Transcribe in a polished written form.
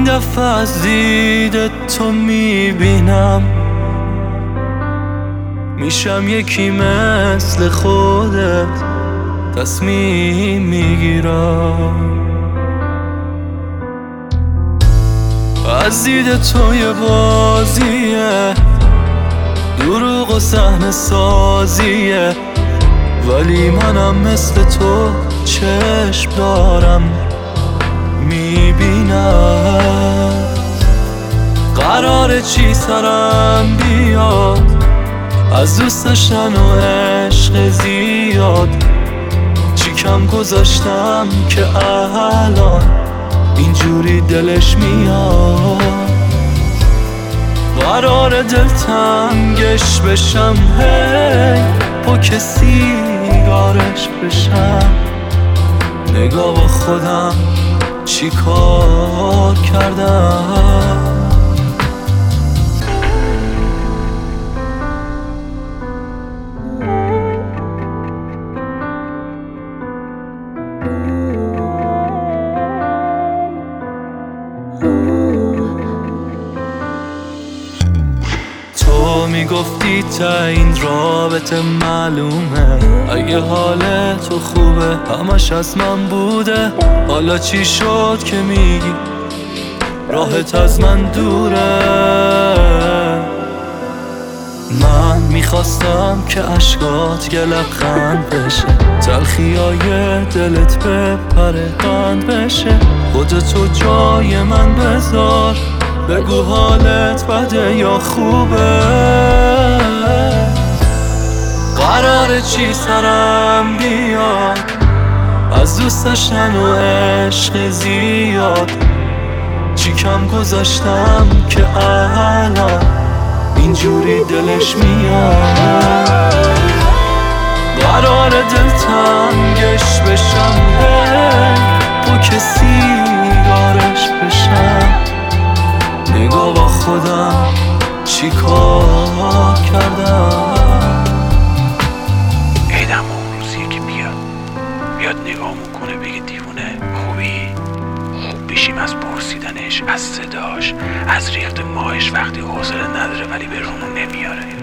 دفعه از دید تو میبینم میشم یکی مثل خودت، تصمیم میگیرم از دید تو یه بازیه، دروغ و صحنه سازیه، ولی منم مثل تو چشم دارم میبینم. قراره چی سرم بیاد از دوست داشتن و عشق زیاد، چی کم گذاشتم که الان اینجوری دلش میاد. قراره دلتنگش بشم، هی با کسی گارش بشم. نگاه با خودم چی کار کردم. تو میگفتی تا این رابطه معلومه، اگه حال تو خوبه همش از من بوده. حالا چی شد که میگی راحت از من دوره؟ من میخواستم که عشقات یه لبخند بشه، تلخیای دلت بپره قند بشه. خودتو جای من بذار، بگو حالت بده یا خوبه. قراره چی سرم بیاد از دوست داشتن و عشق زیاد، چی کم گذاشتم که الان اینجوری دلش میاد. قراره دلتنگش بشم، با کسی دارش بشم. نگاه با خودم چی کار کردم. عیدم اون روزیه که بیاد نگاه کنه بگه دیوونه خوبی؟ خوب بشیم از پرسیدنش، از صداش، از ریخت ماهش وقتی حوصله نداره ولی به رومون نمیاره.